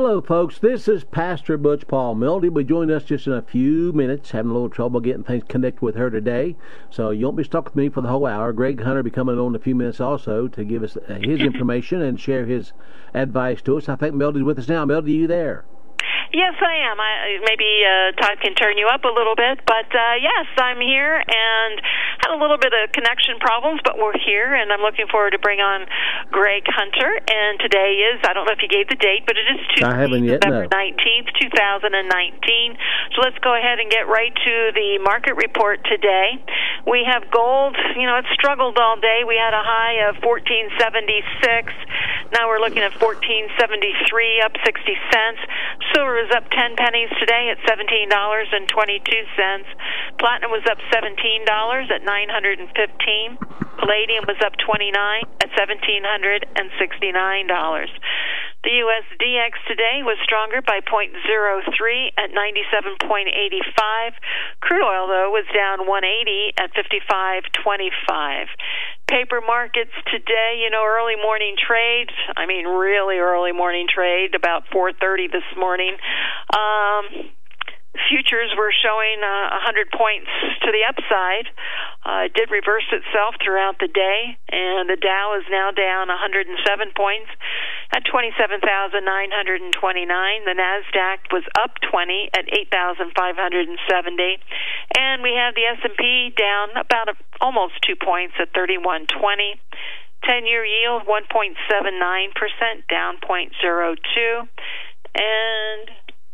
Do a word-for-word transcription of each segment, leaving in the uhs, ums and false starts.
Hello, folks. This is Pastor Butch Paul Mildy. Will be joining us just in a few minutes. Having a little trouble getting things connected with her today, so you won't be stuck with me for the whole hour. Greg Hunter will be coming on in a few minutes also to give us his information and share his advice to us. I think Mildy's with us now. Mildy, are you there? Yes, I am. I, maybe uh, Todd can turn you up a little bit, but uh, yes, I'm here and had a little bit of connection problems, but we're here, and I'm looking forward to bring on Greg Hunter. And today is, I don't know if you gave the date, but it is Tuesday, I haven't yet, November no. nineteenth, two thousand nineteen. So let's go ahead and get right to the market report today. We have gold. You know, it struggled all day. We had a high of fourteen seventy-six. Now we're looking at fourteen seventy-three, up sixty cents. Silver is up ten pennies today at seventeen dollars and twenty-two cents. Platinum was up seventeen dollars at nine hundred fifteen dollars. Palladium was up twenty-nine dollars at one thousand seven hundred sixty-nine dollars. The U S D X today was stronger by zero point zero three at ninety-seven point eight five. Crude oil, though, was down one eighty at fifty-five twenty-five. Paper markets today, you know, early morning trade. I mean, really early morning trade, about four thirty this morning. Um... Futures were showing uh, one hundred points to the upside. Uh, it did reverse itself throughout the day, and the Dow is now down one hundred seven points at twenty-seven thousand nine hundred twenty-nine. The NASDAQ was up twenty at eight thousand five hundred seventy. And we have the S and P down about a, almost two points at thirty-one twenty. ten-year yield one point seven nine percent, down zero point zero two. And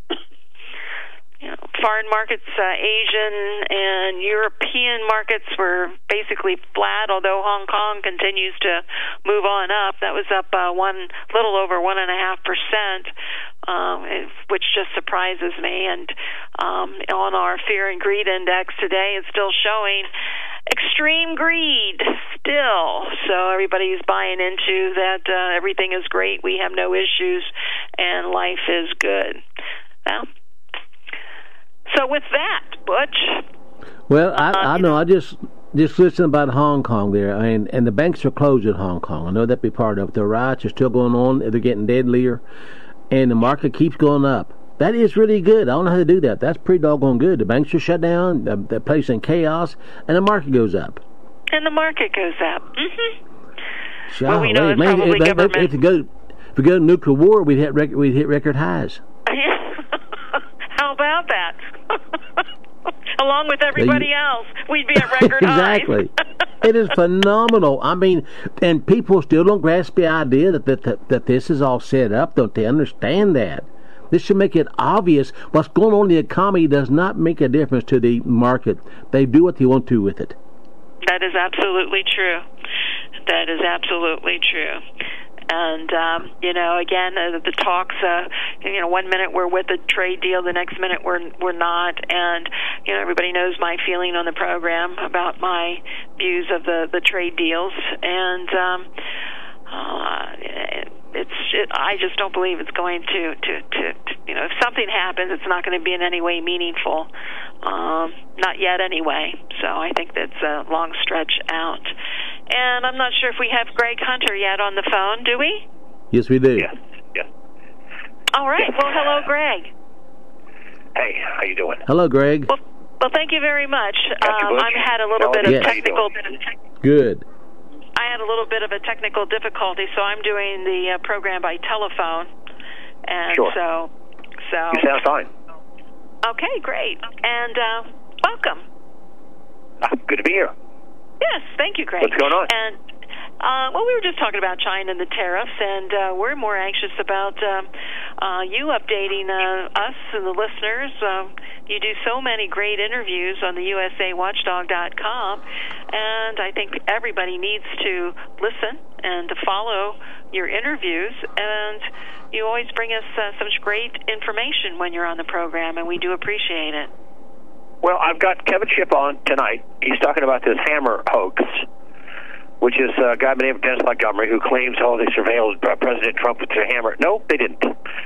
you know, foreign markets, uh, Asian and European markets were basically flat, although Hong Kong continues to move on up. That was up uh, one little over one and a half percent, um, which just surprises me. And um, on our fear and greed index today, it's still showing extreme greed still. So everybody's buying into that uh, everything is great, we have no issues, and life is good. Well, so with that, Butch. Well, I, uh, I know. I just just listened about Hong Kong there, I mean, and the banks are closed in Hong Kong. I know that be part of it. The riots are still going on. They're getting deadlier, and the market keeps going up. That is really good. I don't know how to do that. That's pretty doggone good. The banks are shut down. The, the place in chaos, and the market goes up. And the market goes up. Mm-hmm. Sure. Well, we know it's Man, probably if, government. If, if, we go, if we go to nuclear war, we'd hit record, we'd hit record highs. How about that? Along with everybody else, we'd be at record exactly. highs. It is phenomenal. I mean, and people still don't grasp the idea that, that that that this is all set up. Don't they understand that? This should make it obvious. What's going on in the economy does not make a difference to the market. They do what they want to with it. That is absolutely true. That is absolutely true. And, um, you know, again, uh, the talks, uh, you know, one minute we're with a trade deal, the next minute we're we're not. And, you know, everybody knows my feeling on the program about my views of the, the trade deals. And um, uh, it's it, I just don't believe it's going to, to, to, to, you know, if something happens, it's not going to be in any way meaningful. Um, not yet anyway. So I think that's a long stretch out. And I'm not sure if we have Greg Hunter yet on the phone, do we? Yes, we do. Yes, yes. All right. Well, hello, Greg. Hey, how you doing? Hello, Greg. Well, well thank you very much. Gotcha, um, Butch. I've had a little How bit are of you? technical... Good. I had a little bit of a technical difficulty, so I'm doing the uh, program by telephone. And Sure. so... so. You sound fine. Okay, great. And uh, welcome. Ah, good to be here. Yes, thank you, Greg. What's going on? And uh, well, we were just talking about China and the tariffs, and uh, we're more anxious about um, uh, you updating uh, us and the listeners. Um, you do so many great interviews on the U S A Watchdog dot com, and I think everybody needs to listen and to follow your interviews. And you always bring us uh, such great information when you're on the program, and we do appreciate it. Well, I've got Kevin Shipp on tonight. He's talking about this hammer hoax, which is a guy by the name of Dennis Montgomery who claims, oh, they surveilled President Trump with their hammer. No, they didn't.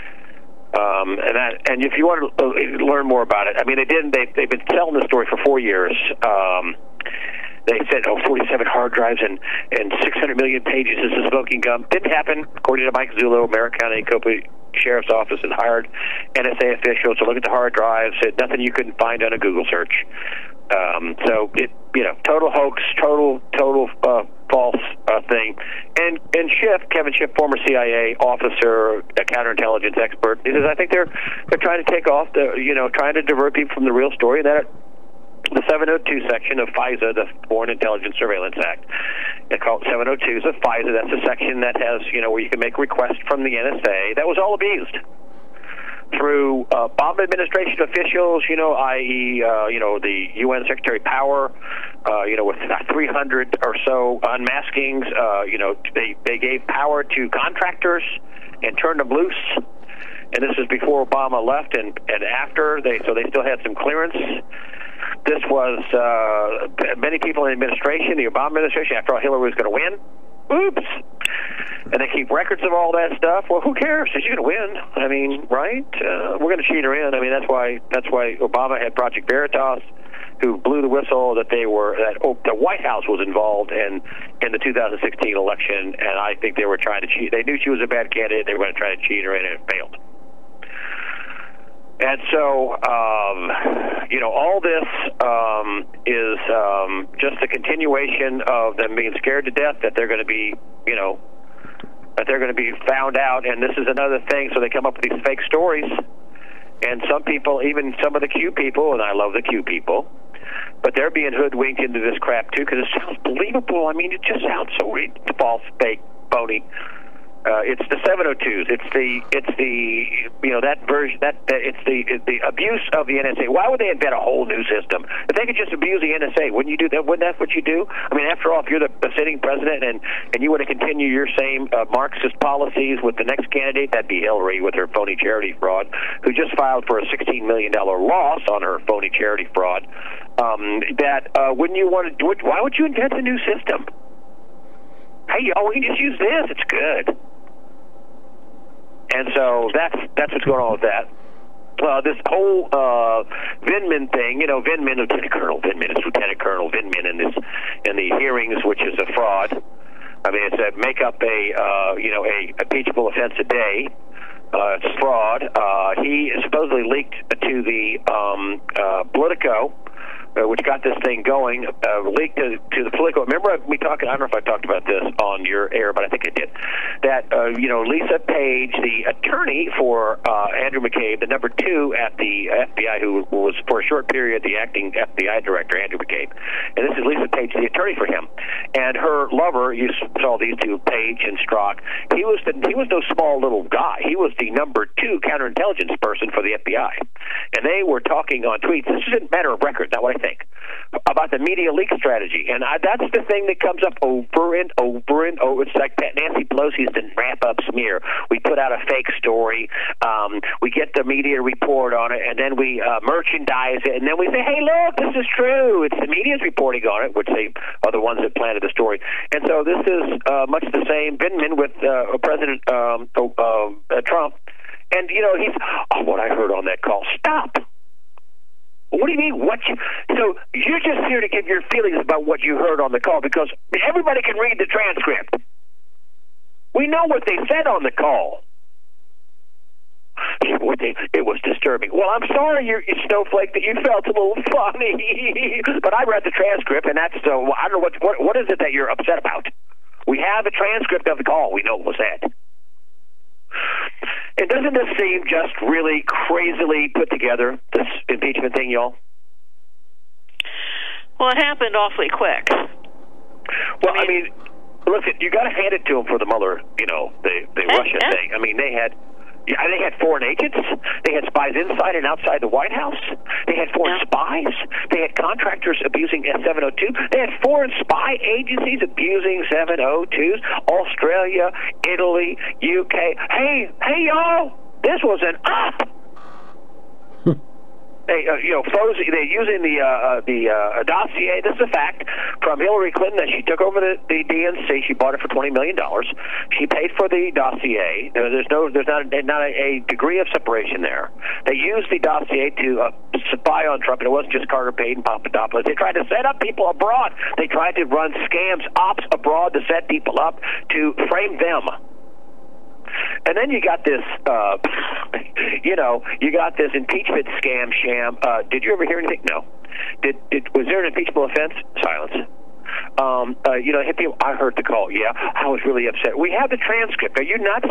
Um, and that, and if you want to learn more about it, I mean, they didn't. They, they've been telling the story for four years. Um, they said, oh, forty-seven hard drives and, and six hundred million pages is a smoking gun. Didn't happen, according to Mike Zullo, Americana Sheriff's Office had hired N S A officials to look at the hard drives. Said nothing you couldn't find on a Google search. Um, so it, you know, total hoax, total, total uh, false uh, thing. And and Schiff, Kevin Schiff, former C I A officer, a counterintelligence expert, he says I think they're they're trying to take off the, you know, trying to divert people from the real story. That the seven oh two section of FISA, the Foreign Intelligence Surveillance Act, they call it seven oh two of FISA. That's a section that has, you know, where you can make requests from the N S A. That was all abused through uh, Obama administration officials, you know, that is, uh, you know, the U N Secretary Power, uh, you know, with three hundred or so unmaskings, uh, you know, they, they gave power to contractors and turned them loose. And this was before Obama left and, and after, they so they still had some clearance. This was uh, many people in the administration, the Obama administration, after all, Hillary was going to win. Oops. And they keep records of all that stuff. Well, who cares? She's going to win. I mean, right? Uh, we're going to cheat her in. I mean, that's why that's why Obama had Project Veritas, who blew the whistle that they were that oh, the White House was involved in in the two thousand sixteen election, and I think they were trying to cheat. They knew she was a bad candidate. They were going to try to cheat her in, and it failed. And so, um, you know, all this um, is um, just a continuation of them being scared to death that they're going to be, you know, that they're going to be found out. And this is another thing. So they come up with these fake stories. And some people, even some of the Q people, and I love the Q people, but they're being hoodwinked into this crap, too, because it sounds believable. I mean, it just sounds so false, fake, phony. Uh, it's the seven oh twos. It's the it's the you know that version that, that it's the it's the abuse of the N S A. Why would they invent a whole new system? If they could just abuse the N S A, wouldn't you do that? Wouldn't that what you do? I mean, after all, if you're the, the sitting president and and you want to continue your same uh, Marxist policies with the next candidate, that'd be Hillary with her phony charity fraud, who just filed for a sixteen million dollar loss on her phony charity fraud. Um, that uh, wouldn't you want to do it? Why would you invent a new system? Hey, y'all, we can just use this. It's good. And so that's that's what's going on with that. Uh, this whole uh, Vindman thing, you know, Vindman, Lieutenant Colonel Vindman, it's Lieutenant Colonel Vindman in this in the hearings, which is a fraud. I mean, it's a make up a uh, you know a impeachable offense a day. Uh, it's fraud. Uh, he supposedly leaked to the um, uh, Politico. Uh, which got this thing going, uh, leaked to, to the Politico. Remember we talked, I don't know if I talked about this on your air, but I think I did, that, uh, you know, Lisa Page, the attorney for uh, Andrew McCabe, the number two at the F B I, who was for a short period the acting F B I director, Andrew McCabe, and this is Lisa Page, the attorney for him, and her lover, you saw these two, Page and Strzok, he was the, he was no small little guy. He was the number two counterintelligence person for the F B I, and they were talking on tweets. This is a matter of record, not what I think, about the media leak strategy. And I, that's the thing that comes up over and over and over. It's like Nancy Pelosi's the wrap-up smear. We put out a fake story, um, we get the media report on it, and then we uh, merchandise it, and then we say, hey, look, this is true. It's the media's reporting on it, which they are the ones that planted the story. And so this is uh, much the same. Vindman with uh, President um, uh, uh, Trump. And, you know, he's, oh, what I heard on that call, stop. What do you mean? What you? So you're just here to give your feelings about what you heard on the call, because everybody can read the transcript. We know what they said on the call. It was disturbing. Well, I'm sorry, you snowflake, that you felt a little funny, but I read the transcript, and that's so. Uh, I don't know what, what what is it that you're upset about. We have a transcript of the call. We know what was said. And doesn't this seem just really crazily put together, this impeachment thing, y'all? Well, it happened awfully quick. Well, I mean, I mean listen, you got to hand it to them for the Mueller, you know, the, the eh, Russia eh. thing. I mean, they had... Yeah, they had foreign agents. They had spies inside and outside the White House. They had foreign yeah. spies. They had contractors abusing seven oh two. They had foreign spy agencies abusing seven oh twos. Australia, Italy, U K. Hey, hey, y'all, this was an up. They, uh, you know, froze, they're using the uh, the uh, dossier. This is a fact from Hillary Clinton that she took over the, the D N C. She bought it for twenty million dollars. She paid for the dossier. There's no, there's not a, not a, a degree of separation there. They used the dossier to uh, spy on Trump, and it wasn't just Carter Page and Papadopoulos. They tried to set up people abroad. They tried to run scams, ops abroad to set people up to frame them. And then you got this, uh, you know, you got this impeachment scam sham. Uh, did you ever hear anything? No. Did, did was there an impeachable offense? Silence. Um, uh, you know, people, I heard the call. Yeah, I was really upset. We have the transcript. Are you nuts?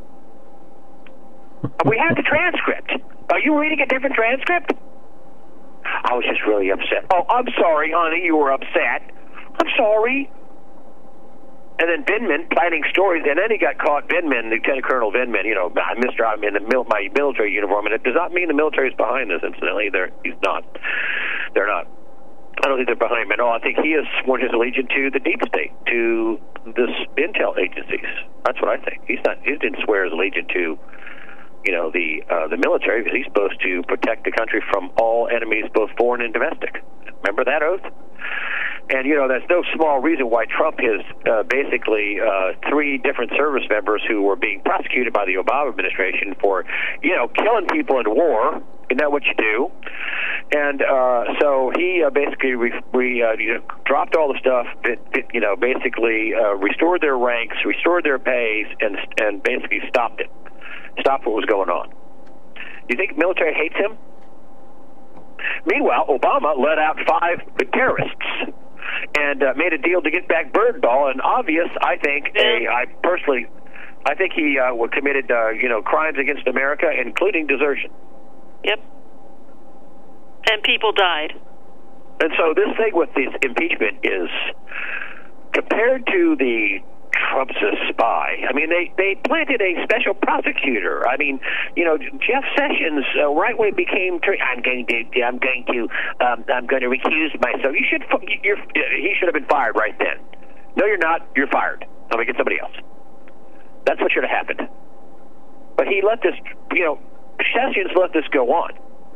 We have the transcript. Are you reading a different transcript? I was just really upset. Oh, I'm sorry, honey, you were upset. I'm sorry. And then Vindman planning stories, and then he got caught. Vindman, Lieutenant Colonel Vindman, you know, Mister I'm in the mil- my military uniform, and it does not mean the military is behind this. Incidentally, they're he's not. They're not. I don't think they're behind him at all. I think he has sworn his allegiance to the deep state, to this intel agencies. That's what I think. He's not. He didn't swear his allegiance to, you know, the uh, the military, because he's supposed to protect the country from all enemies, both foreign and domestic. Remember that oath? And, you know, that's no small reason why Trump has uh, basically uh, three different service members who were being prosecuted by the Obama administration for, you know, killing people in war. Isn't that what you do? And uh, so he uh, basically re- re- uh, you know, dropped all the stuff that, that you know, basically uh, restored their ranks, restored their pays, and and basically stopped it. Stopped what was going on. You think the military hates him? Meanwhile, Obama let out five terrorists and uh, made a deal to get back Birdball. And obvious, I think, a, I personally, I think he uh, committed, uh, you know, crimes against America, including desertion. Yep. And people died. And so this thing with this impeachment is, compared to the Trump's a spy. I mean, they, they planted a special prosecutor. I mean, you know, Jeff Sessions uh, right away became. I'm going to. I'm going to. Um, I'm going to recuse myself. You should. You're, he should have been fired right then. No, you're not. You're fired. I'm going to get somebody else. That's what should have happened. But he let this. You know, Sessions let this go on.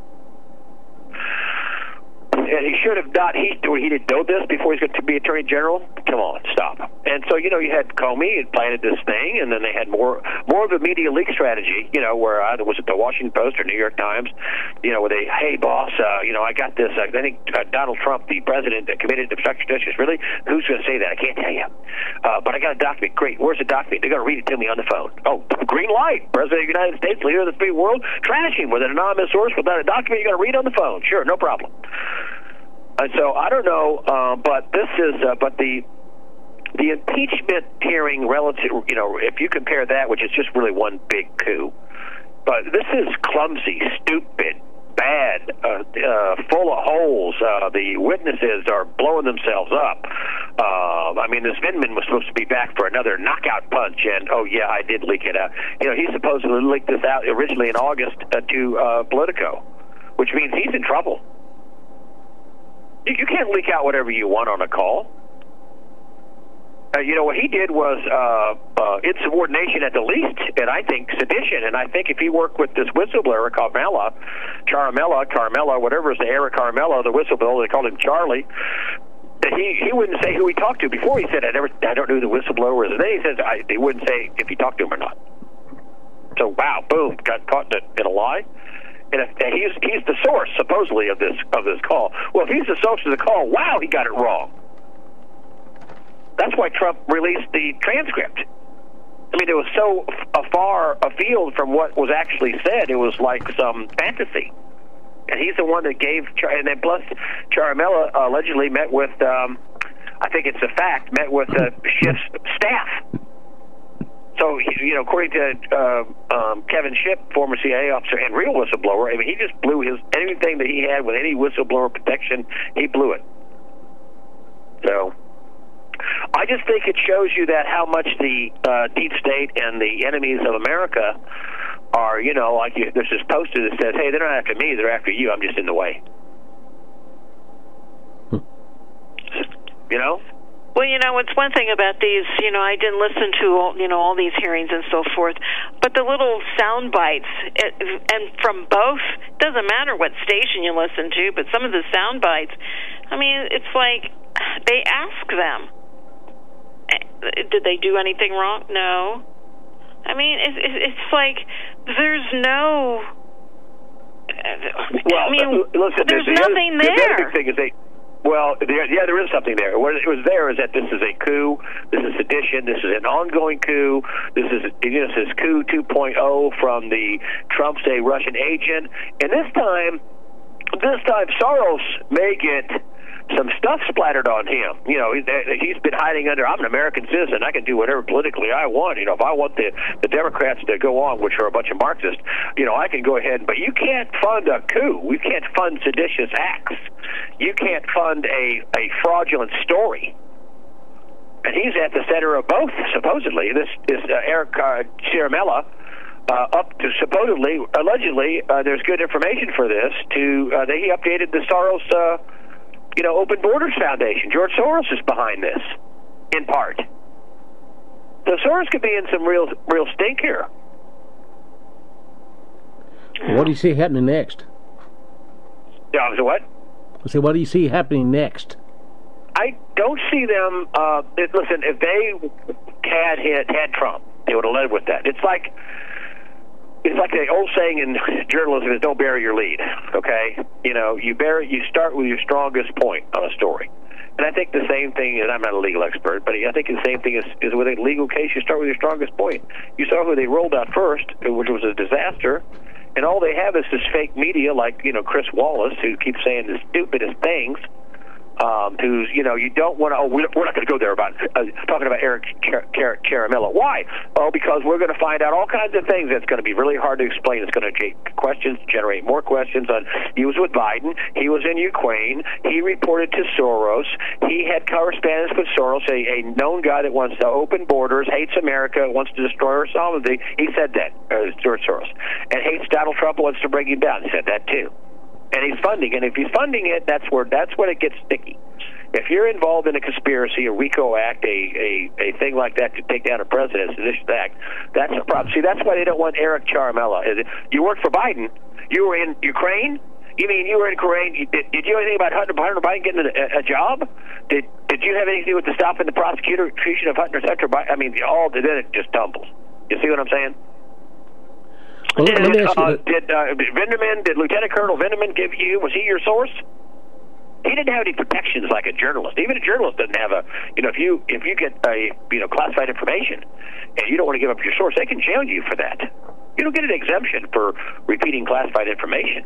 And he should have not. He he didn't know this before he's going to be Attorney General. Come on, stop. And so, you know, you had Comey had planted this thing, and then they had more more of a media leak strategy. You know, where either was it the Washington Post or New York Times? You know, where they, hey boss, uh, you know, I got this. I think uh, Donald Trump, the president, that committed obstruction of justice. Really, who's going to say that? I can't tell you. Uh, but I got a document. Great. Where's the document? They're going to read it to me on the phone. Oh, green light. President of the United States, leader of the free world, trashing with an anonymous source without a document. You're going to read on the phone. Sure, no problem. And so I don't know, uh, but this is, uh, but the the impeachment hearing relative, you know, if you compare that, which is just really one big coup, but this is clumsy, stupid, bad, uh, uh, full of holes. Uh, the witnesses are blowing themselves up. Uh, I mean, this Vindman was supposed to be back for another knockout punch, and oh yeah, I did leak it out. You know, he supposedly leaked this out originally in August uh, to uh, Politico, which means he's in trouble. You can't leak out whatever you want on a call. Uh, you know, what he did was uh, uh, insubordination at the least, and I think sedition. And I think if he worked with this whistleblower, Carmella, Charamella, Carmella, whatever is the Eric Carmella, the whistleblower, they called him Charlie, that he, he wouldn't say who he talked to. Before he said, I never, I don't know who the whistleblower is. And then he says, I, he wouldn't say if he talked to him or not. So, wow, boom, got caught in a, in a lie. And if and he's he's the source supposedly of this of this call. Well, if he's the source of the call, wow, he got it wrong. That's why Trump released the transcript. I mean, it was so f- far afield from what was actually said. It was like some fantasy. And he's the one that gave. And then plus, Charamella allegedly met with. Um, I think it's a fact. Met with uh, Schiff's staff. So, you know, according to uh, um, Kevin Schiff, former C I A officer and real whistleblower, I mean, he just blew his anything that he had with any whistleblower protection, he blew it. So, I just think it shows you that how much the uh, deep state and the enemies of America are, you know, like you, there's this poster that says, hey, they're not after me, they're after you, I'm just in the way. Hmm. You know? Well, you know, it's one thing about these, you know, I didn't listen to, all, you know, all these hearings and so forth, but the little sound bites, it, and from both, doesn't matter what station you listen to, but some of the sound bites, I mean, it's like they ask them, did they do anything wrong? No. I mean, it's, it's like there's no, well, I mean, listen, there's the nothing other, there. The other big thing is they, Well, there, yeah, there is something there. What it was there is that this is a coup, this is sedition, this is an ongoing coup, this is this is coup two point oh from the Trump's a Russian agent, and this time, this time Soros may get some stuff splattered on him. You know, he's been hiding under, I'm an American citizen, I can do whatever politically I want. You know, if I want the, the Democrats to go on, which are a bunch of Marxists, you know, I can go ahead. But you can't fund a coup. We can't fund seditious acts. You can't fund a, a fraudulent story. And he's at the center of both, supposedly. This is uh, Eric uh, Ciaramella, uh, up to supposedly, allegedly, uh, there's good information for this, to uh, that he updated the Soros uh You know, Open Borders Foundation. George Soros is behind this, in part. So Soros could be in some real, real stink here. What do you see happening next? Yeah, so what? I say, what do you see happening next? I don't see them. Uh, it, listen, if they had hit, had Trump, they would have led with that. It's like. It's like the old saying in journalism is don't bury your lead, okay? You know, you bury, you start with your strongest point on a story. And I think the same thing, and I'm not a legal expert, but I think the same thing is, is with a legal case, you start with your strongest point. You saw who they rolled out first, which was a disaster, and all they have is this fake media like, you know, Chris Wallace, who keeps saying the stupidest things, Um, who's, you know, you don't want to, oh, we're not going to go there about, uh, talking about Eric Ciaramella. Why? Oh, because we're going to find out all kinds of things that's going to be really hard to explain. It's going to take questions, generate more questions on, he was with Biden, he was in Ukraine, he reported to Soros, he had correspondence with Soros, a, a known guy that wants to open borders, hates America, wants to destroy our sovereignty. He said that, uh, George Soros. And hates Donald Trump, wants to bring him down. He said that too. And he's funding, and if he's funding it, that's where that's when it gets sticky. If you're involved in a conspiracy, a RICO act, a, a, a thing like that to take down a president, a seditious act, that's a problem. See, that's why they don't want Eric Ciaramella. You worked for Biden. You were in Ukraine. You mean you were in Ukraine? Did, did you know anything about Hunter, Hunter Biden getting a, a job? Did Did you have anything to do with the stopping the prosecution of Hunter Hunter Biden? I mean, all then it just tumbles. You see what I'm saying? Well, did, let me ask you uh, did uh, Vinderman, did Lieutenant Colonel Vinderman give you, was he your source? He didn't have any protections like a journalist. Even a journalist doesn't have a, you know, if you if you get a, you know, classified information and you don't want to give up your source, they can jail you for that. You don't get an exemption for repeating classified information.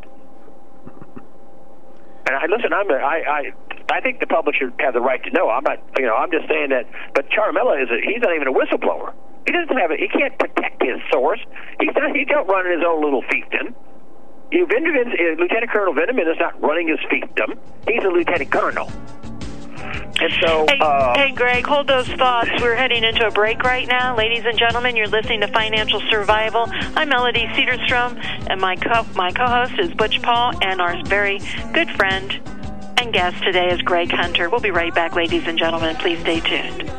And I listen, I'm a, I I I think the public should have the right to know. I'm not, you know, I'm just saying that. But Ciaramella is a, he's not even a whistleblower. He doesn't have it. He can't protect his source. He's not. He's not running his own little fiefdom. You, Vinderman, uh, Lieutenant Colonel Vinderman is not running his fiefdom. He's a lieutenant colonel. And so, hey, uh, hey, Greg, hold those thoughts. We're heading into a break right now. Ladies and gentlemen, you're listening to Financial Survival. I'm Melody Cedarstrom, and my co- my co-host is Butch Paul, and our very good friend and guest today is Greg Hunter. We'll be right back, ladies and gentlemen. Please stay tuned.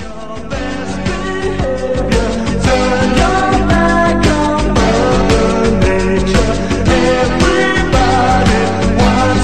Turn your back on Mother Nature. Everybody wants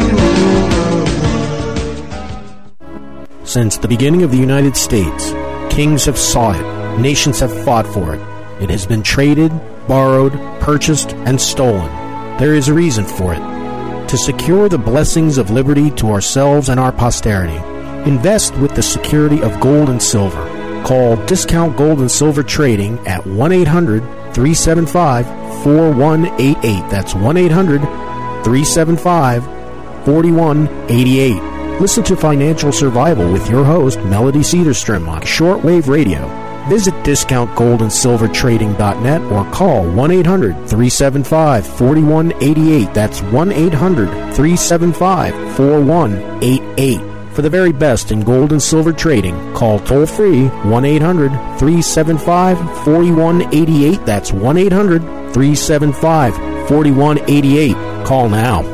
to rule. Since the beginning of the United States, kings have sought it, nations have fought for it. It has been traded, borrowed, purchased, and stolen. There is a reason for it. To secure the blessings of liberty to ourselves and our posterity, invest with the security of gold and silver. Call Discount Gold and Silver Trading at one eight hundred, three seven five, four one eight eight. That's one eight hundred, three seven five, four one eight eight. Listen to Financial Survival with your host, Melody Cedarstrom, on shortwave radio. Visit discount gold and silver trading dot net or call one eight hundred, three seven five, four one eight eight. That's one eight hundred, three seven five, four one eight eight. For the very best in gold and silver trading, call toll-free one eight hundred, three seven five, four one eight eight. That's one eight hundred, three seven five, four one eight eight. Call now.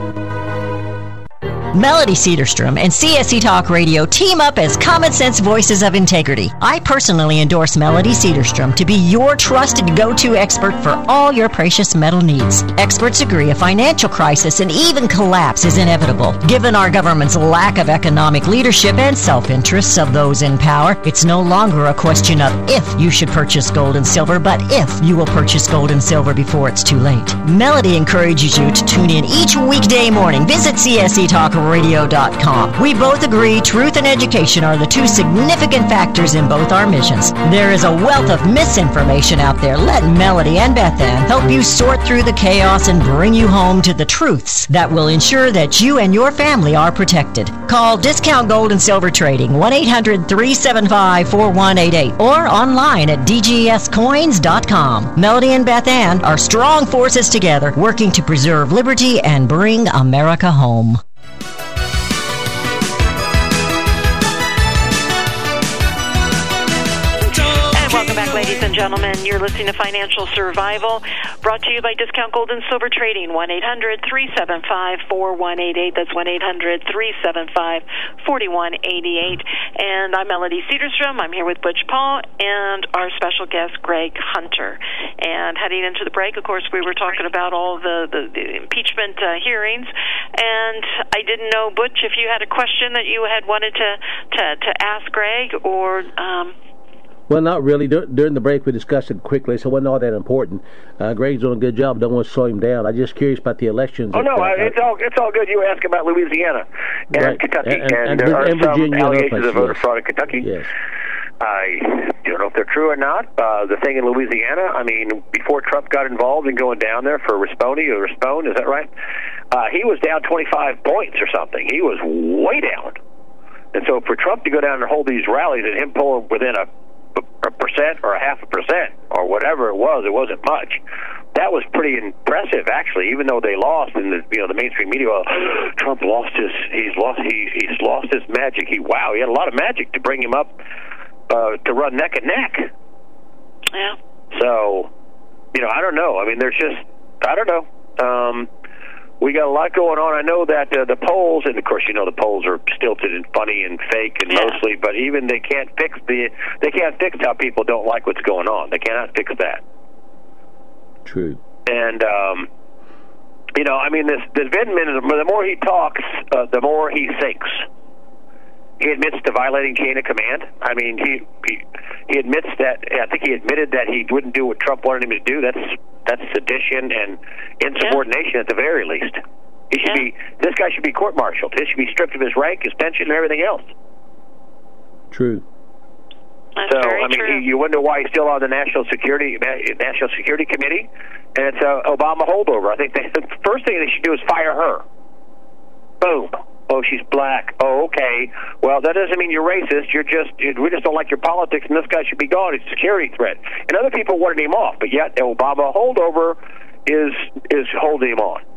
Melody Cedarstrom and C S E Talk Radio team up as common sense voices of integrity. I personally endorse Melody Cedarstrom to be your trusted go-to expert for all your precious metal needs. Experts agree a financial crisis and even collapse is inevitable. Given our government's lack of economic leadership and self-interests of those in power, it's no longer a question of if you should purchase gold and silver, but if you will purchase gold and silver before it's too late. Melody encourages you to tune in each weekday morning. Visit C S E Talk radio dot com. We both agree truth and education are the two significant factors in both our missions. There is a wealth of misinformation out there. Let Melody and Beth Ann help you sort through the chaos and bring you home to the truths that will ensure that you and your family are protected. Call Discount Gold and Silver Trading, one eight hundred three seven five four one eight eight, or online at d g s coins dot com. Melody and Beth Ann are strong forces together, working to preserve liberty and bring America home. Ladies and gentlemen, you're listening to Financial Survival, brought to you by Discount Gold and Silver Trading, one eight hundred three seven five four one eight eight. That's one eight hundred three seven five four one eight eight. And I'm Melody Cedarstrom. I'm here with Butch Paul and our special guest, Greg Hunter. And heading into the break, of course, we were talking about all the, the, the impeachment uh, hearings. And I didn't know, Butch, if you had a question that you had wanted to, to, to ask Greg or... Um, Well, not really. Dur- during the break, we discussed it quickly, so it wasn't all that important. Uh, Greg's doing a good job. Don't want to slow him down. I'm just curious about the elections. Oh, no, uh, it's all it's all good. You ask about Louisiana and right. Kentucky, and, and, and, and, there are and some Virginia allegations of voter yes. fraud in Kentucky. Yes. I don't know if they're true or not. Uh, the thing in Louisiana, I mean, before Trump got involved in going down there for Rasponi or Raspone, is that right? Uh, he was down twenty-five points or something. He was way down. And so for Trump to go down and hold these rallies and him pull within a a percent or a half a percent or whatever it was, it wasn't much. That was pretty impressive, actually. Even though they lost, in the you know the mainstream media, well, Trump lost his he's lost he, he's lost his magic. He wow, he had a lot of magic to bring him up uh, to run neck and neck. Yeah. So, you know, I don't know. I mean, there's just I don't know. Um, We got a lot going on. I know that uh, the polls, and of course, you know, the polls are stilted and funny and fake and yeah. mostly. But even they can't fix the they can't fix how people don't like what's going on. They cannot fix that. True. And um, you know, I mean, this this Vindman, the more he talks, uh, the more he thinks. He admits to violating chain of command. I mean, he, he he admits that. I think he admitted that he wouldn't do what Trump wanted him to do. That's that's sedition and insubordination yeah. at the very least. He should yeah. be. This guy should be court-martialed. He should be stripped of his rank, his pension, and everything else. True. That's so very I mean, true. you wonder why he's still on the National Security National Security Committee, and it's a Obama holdover. I think they, the first thing they should do is fire her. Boom. Oh, she's black. Oh, okay. Well, that doesn't mean you're racist. You're just, we just don't like your politics, and this guy should be gone. He's a security threat. And other people wanted him off, but yet the Obama holdover is is holding him on.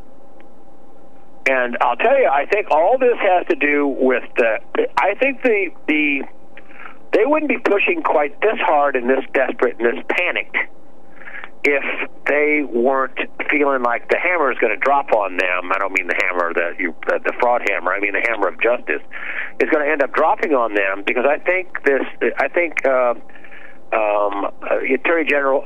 And I'll tell you, I think all this has to do with the, I think the, the they wouldn't be pushing quite this hard and this desperate and this panicked if they weren't feeling like the hammer is going to drop on them. I don't mean the hammer, the, you, the the fraud hammer. I mean the hammer of justice is going to end up dropping on them, because I think this. I think uh, um, uh, the Attorney General.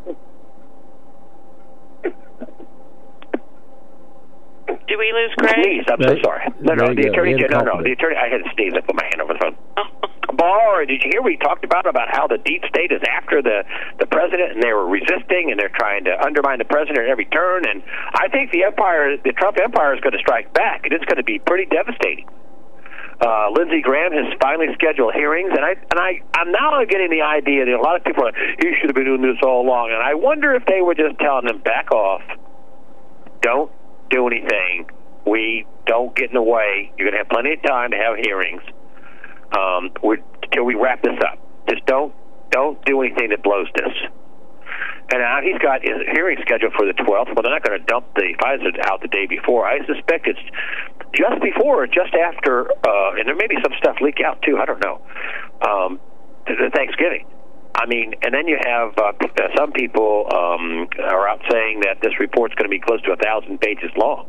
Did we lose Greg? Sneeze. I'm so sorry. No, no, the Attorney General. No, no, the Attorney. I had to sneeze. I put my hand over the phone. Bar, did you hear we talked about about how the deep state is after the the president, and they were resisting, and they're trying to undermine the president at every turn? And I think the empire, the Trump empire, is going to strike back, and it's going to be pretty devastating. Uh, Lindsey Graham has finally scheduled hearings, and I and I I'm now getting the idea that a lot of people are, he should have been doing this all along, and I wonder if they were just telling them, back off, don't do anything, we don't get in the way, you're going to have plenty of time to have hearings. Um, we're, till we wrap this up. Just don't don't do anything that blows this. And now he's got his hearing scheduled for the twelfth. Well, they're not going to dump the FISA out the day before. I suspect it's just before or just after, uh, and there may be some stuff leak out too. I don't know. Um, the Thanksgiving. I mean, and then you have uh, some people um, are out saying that this report's going to be close to a thousand pages long.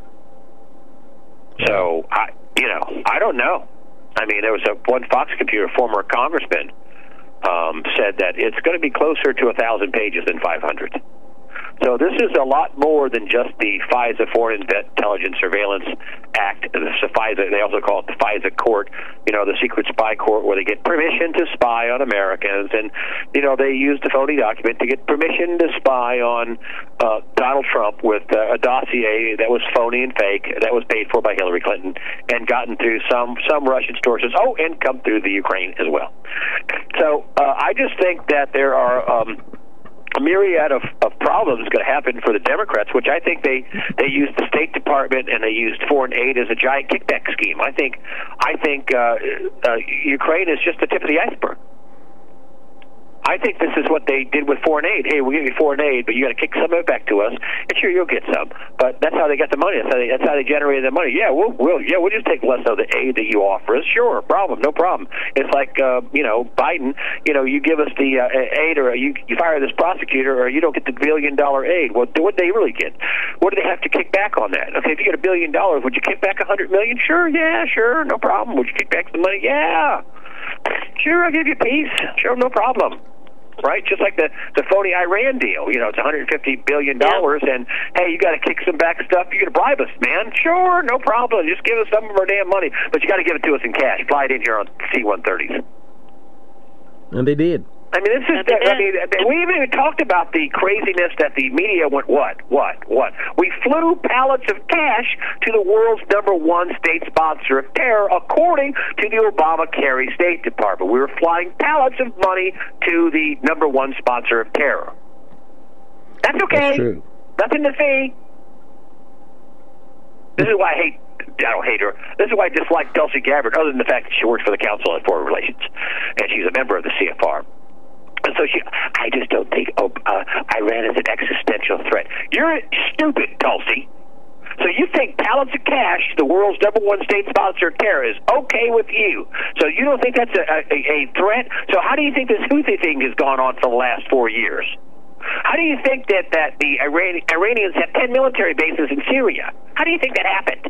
So I, you know, I don't know. I mean, there was a one Fox computer, former congressman, um, said that it's going to be closer to a thousand pages than five hundred. So this is a lot more than just the FISA, Foreign Intelligence Surveillance Act. The FISA, they also call it the FISA court, you know, the secret spy court, where they get permission to spy on Americans. And, you know, they used the phony document to get permission to spy on uh, Donald Trump with uh, a dossier that was phony and fake, that was paid for by Hillary Clinton, and gotten through some, some Russian sources. Oh, and come through the Ukraine as well. So uh, I just think that there are... Um, a myriad of, of problems going to happen for the Democrats, which I think they they used the State Department and they used foreign aid as a giant kickback scheme. I think I think uh, uh, Ukraine is just the tip of the iceberg. I think this is what they did with foreign aid. Hey, we'll give you foreign aid, but you got to kick some of it back to us, and sure, you'll get some. But that's how they got the money. That's how they, that's how they generated the money. Yeah, we'll, we'll yeah we'll just take less of the aid that you offer us. Sure, problem, no problem. It's like uh, you know Biden. You know, you give us the uh, aid, or you you fire this prosecutor, or you don't get the billion dollar aid. Well, what do they really get? What do they have to kick back on that? Okay, if you get a billion dollars, would you kick back a hundred million? Sure, yeah, sure, no problem. Would you kick back some money? Yeah, sure, I'll give you a piece. Sure, no problem. Right, just like the, the phony Iran deal. You know, it's one hundred fifty billion dollars, yeah. And, hey, you got to kick some back stuff. You got to bribe us, man. Sure, no problem. Just give us some of our damn money. But you got to give it to us in cash. Fly it in here on C one thirties. And they did. I mean, this is. I mean, we even even talked about the craziness that the media went. What? What? What? We flew pallets of cash to the world's number one state sponsor of terror, according to the Obamacare State Department. We were flying pallets of money to the number one sponsor of terror. That's okay. That's true. Nothing to see. This is why I hate. I don't hate her. This is why I dislike Tulsi Gabbard, other than the fact that she works for the Council on Foreign Relations, and she's a member of the C F R. And so she, I just don't think oh, uh, Iran is an existential threat. You're stupid, Tulsi. So you think pallets of cash, the world's number one state sponsor of terror, is okay with you. So you don't think that's a, a, a threat? So how do you think this Houthi thing has gone on for the last four years? How do you think that, that the Iran, Iranians have ten military bases in Syria? How do you think that happened?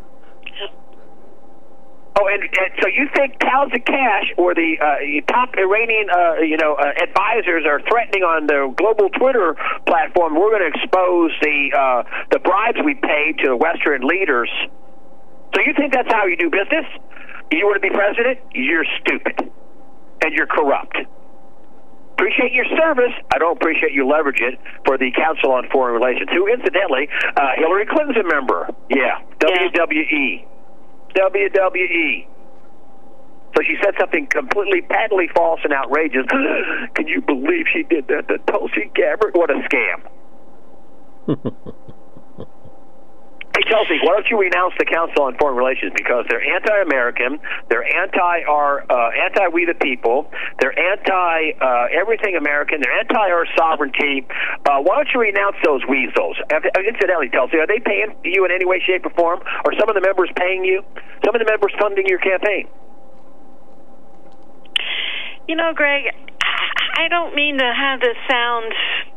Oh, and, and so you think cows of cash or the uh, top Iranian, uh, you know, uh, advisors are threatening on the global Twitter platform? We're going to expose the uh, the bribes we pay to Western leaders. So you think that's how you do business? You want to be president? You're stupid, and you're corrupt. Appreciate your service. I don't appreciate you leverage it for the Council on Foreign Relations, who, incidentally, uh, Hillary Clinton's a member. Yeah, W W E. W W E. So she said something completely patently false and outrageous. Can you believe she did that to Tulsi Gabbard? What a scam. Hey, Tulsi, why don't you renounce the Council on Foreign Relations? Because they're anti-American, they're anti our, uh, anti-we the people, they're anti uh, everything American, they're anti our sovereignty. Uh, why don't you renounce those weasels? Incidentally, Tulsi, are they paying you in any way, shape, or form? Are some of the members paying you? Some of the members funding your campaign? You know, Greg, I don't mean to have this sound.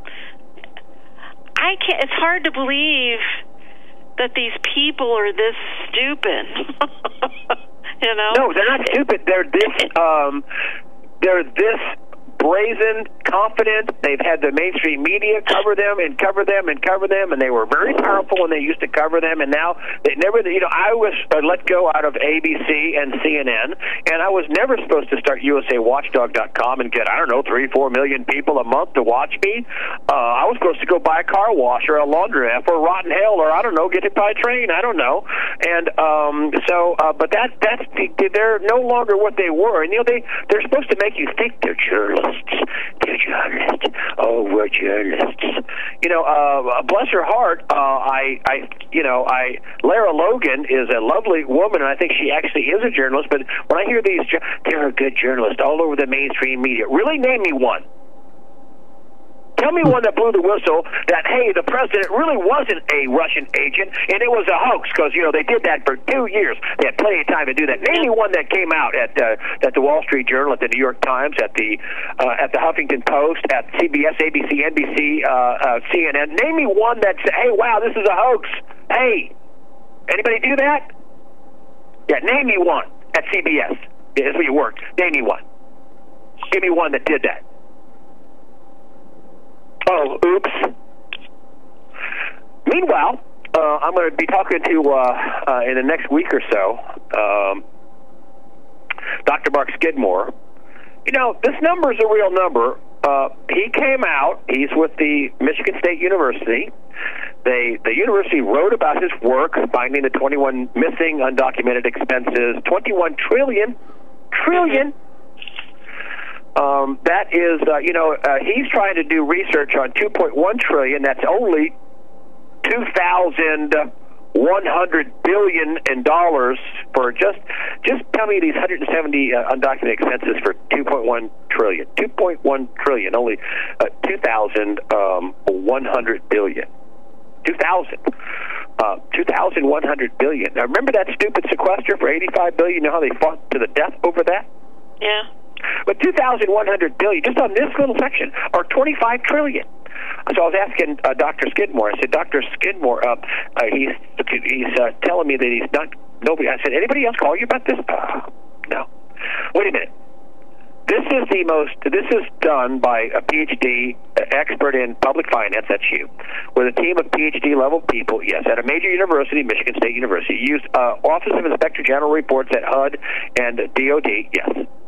I can't. It's hard to believe that these people are this stupid. You know? No, they're not stupid. They're this. Um, they're this brazen, confident. They've had the mainstream media cover them and cover them and cover them, and they were very powerful when they used to cover them. And now they never. You know, I was uh, let go out of A B C and C N N, and I was never supposed to start U S A Watchdog dot com and get I don't know three, four million people a month to watch me. Uh, I was supposed to go buy a car wash or a laundromat for rotten hell, or I don't know, get hit by a train. I don't know. And um, so, uh, but that that's they're no longer what they were. And you know, they they're supposed to make you think they're journalists. They're journalists. Oh, we're journalists. You know, uh, bless her heart. Uh, I, I, you know, I. Lara Logan is a lovely woman, and I think she actually is a journalist. But when I hear these, they're a good journalist all over the mainstream media. Really, name me one. Tell me one that blew the whistle that, hey, the president really wasn't a Russian agent, and it was a hoax, because, you know, they did that for two years. They had plenty of time to do that. Name me one that came out at uh, at the Wall Street Journal, at the New York Times, at the uh, at the Huffington Post, at C B S, A B C, N B C, uh, uh, C N N. Name me one that said, hey, wow, this is a hoax. Hey, anybody do that? Yeah, name me one at C B S. Yeah, that's where you worked. Name me one. Give me one that did that. Oh, oops. Meanwhile, uh, I'm going to be talking to, uh, uh, in the next week or so, um, Doctor Mark Skidmore. You know, this number is a real number. Uh, he came out. He's with the Michigan State University. They, the university wrote about his work, finding the twenty-one missing undocumented expenses, twenty-one trillion, trillion. Um, that is, uh, you know, uh, he's trying to do research on two point one trillion. That's only two thousand one hundred billion in dollars for just, just tell me these one hundred seventy uh, undocumented expenses for two point one trillion. two point one trillion, only uh, two thousand one hundred billion. two thousand. Uh, two thousand one hundred billion. Now remember that stupid sequester for eighty-five billion? You know how they fought to the death over that? Yeah. But two thousand one hundred billion, just on this little section, are twenty-five trillion. So I was asking uh, Doctor Skidmore. I said, Doctor Skidmore, uh, uh, he's he's uh, telling me that he's not. Nobody. I said, anybody else call you about this? Uh, no. Wait a minute. This is the most. This is done by a P H D expert in public finance. That's you, with a team of P H D level people. Yes, at a major university, Michigan State University. Used uh, Office of Inspector General reports at H U D and D O D. Yes,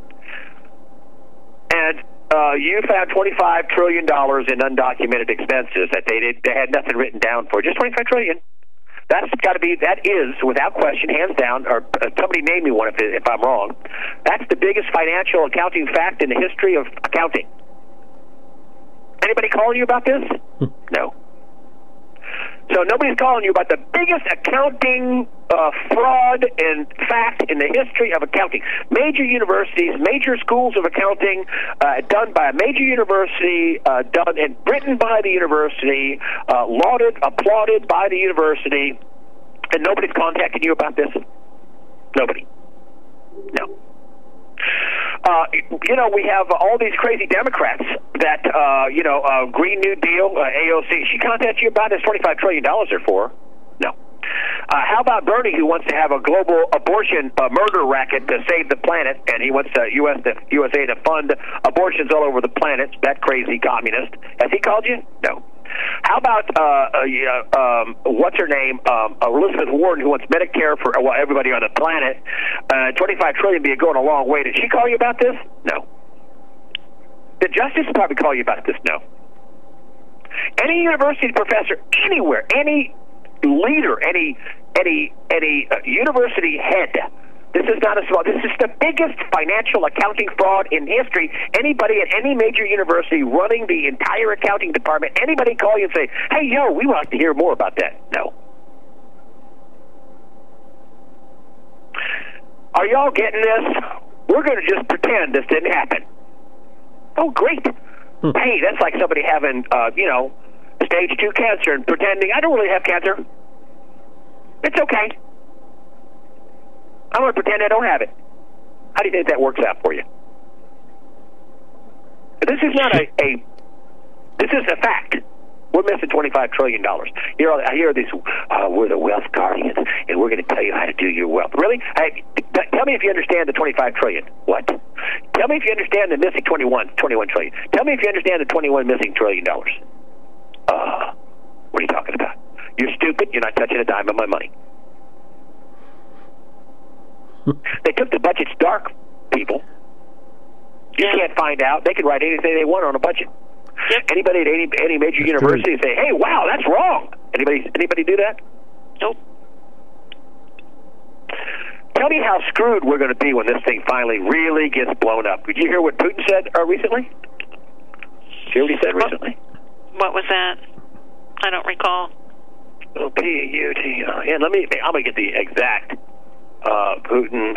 and. Uh, you found twenty-five trillion dollars in undocumented expenses that they did. They had nothing written down for. Just twenty-five trillion dollars. That's got to be. That is, without question, hands down. Or uh, somebody name me one if, if I'm wrong. That's the biggest financial accounting fact in the history of accounting. Anybody calling you about this? No. So nobody's calling you about the biggest accounting uh, fraud and fact in the history of accounting. Major universities, major schools of accounting, uh, done by a major university, uh, done and written by the university, uh, lauded, applauded by the university, and nobody's contacting you about this? Nobody. No. Uh, you know, we have all these crazy Democrats that, uh, you know, uh, Green New Deal, uh, A O C. She contacts you about this twenty-five trillion dollars are for? No. Uh, how about Bernie, who wants to have a global abortion uh, murder racket to save the planet, and he wants uh, U S to, U S A to fund abortions all over the planet, that crazy communist. Has he called you? No. How about uh, uh, um, what's her name, um, Elizabeth Warren, who wants Medicare for well, everybody on the planet? Uh, twenty-five trillion dollars be going a long way. Did she call you about this? No. Did Justice probably call you about this? No. Any university professor anywhere, any leader, any any any uh, university head. This is not a small. This is the biggest financial accounting fraud in history. Anybody at any major university running the entire accounting department, anybody call you and say, hey, yo, we want to hear more about that? No. Are y'all getting this? We're going to just pretend this didn't happen. Oh, great. Hmm. Hey, that's like somebody having, uh, you know, stage two cancer and pretending, I don't really have cancer. It's okay. I'm going to pretend I don't have it. How do you think that works out for you? This is not a, a this is a fact. We're missing twenty-five trillion dollars. You know, I hear this, uh, we're the wealth guardians, and we're going to tell you how to do your wealth. Really? I, t- tell me if you understand the twenty-five trillion dollars. What? Tell me if you understand the missing twenty-one, twenty-one trillion dollars. Tell me if you understand the twenty-one missing trillion dollars. Uh, what are you talking about? You're stupid. You're not touching a dime of my money. They took the budgets dark, people. You yeah. can't find out. They can write anything they want on a budget. Yep. Anybody at any any major that's university true. Say, "Hey, wow, that's wrong." Anybody anybody do that? Nope. Tell me how screwed we're going to be when this thing finally really gets blown up. Did you hear what Putin said uh, recently? Did you hear what he said what, recently? What was that? I don't recall. Oh, P U T. Uh, yeah, let me. I'm going to get the exact. Uh, Putin.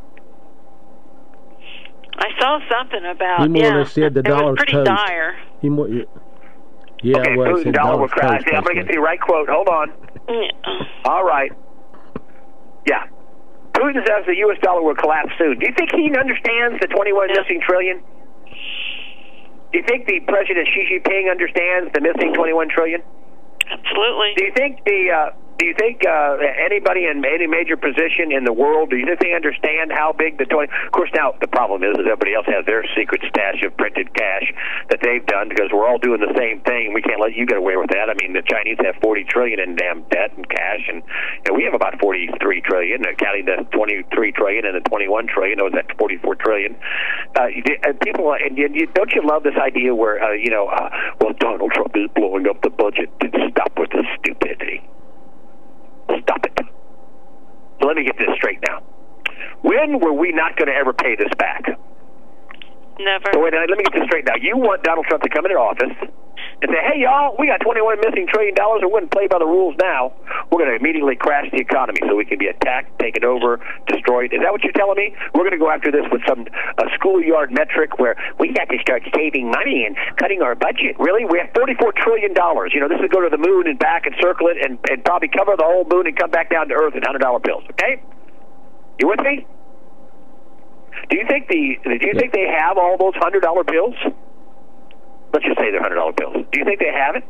I saw something about. He more yeah, or less said the dollar it was pretty toast. dire. He more, yeah, okay, well, Putin dollar will crash. I'm going to get the right quote. Hold on. Yeah. All right. Yeah. Putin says the U S dollar will collapse soon. Do you think he understands the twenty-one yeah. missing trillion? Do you think the President Xi Jinping understands the missing twenty-one trillion? Absolutely. Do you think the uh, Do you think uh, anybody in any major position in the world, do you think they understand how big the twenty? Of course, now the problem is, is everybody else has their secret stash of printed cash that they've done because we're all doing the same thing. We can't let you get away with that. I mean, the Chinese have forty trillion in damn debt and cash, and, and we have about forty-three trillion, uh, counting the twenty-three trillion and the twenty-one trillion. Oh, that's forty-four trillion. Uh, people, and you, don't you love this idea where uh, you know, uh, well, Donald Trump is blowing up the budget. Stop with this stupidity. Stop it. So let me get this straight now. When were we not going to ever pay this back? Never. So wait, let me get this straight now. You want Donald Trump to come into office and say, hey, y'all, we got twenty-one missing trillion dollars, and we're going to play by the rules now. We're going to immediately crash the economy so we can be attacked, taken over, destroyed. Is that what you're telling me? We're going to go after this with some uh, schoolyard metric where we got to start saving money and cutting our budget. Really? We have forty-four trillion dollars. You know, this is go to the moon and back and circle it and, and probably cover the whole moon and come back down to Earth in one hundred dollar bills. Okay? You with me? Do you think the do you think they have all those one hundred dollar bills? Let's just say they're one hundred dollar bills. Do you think they have it?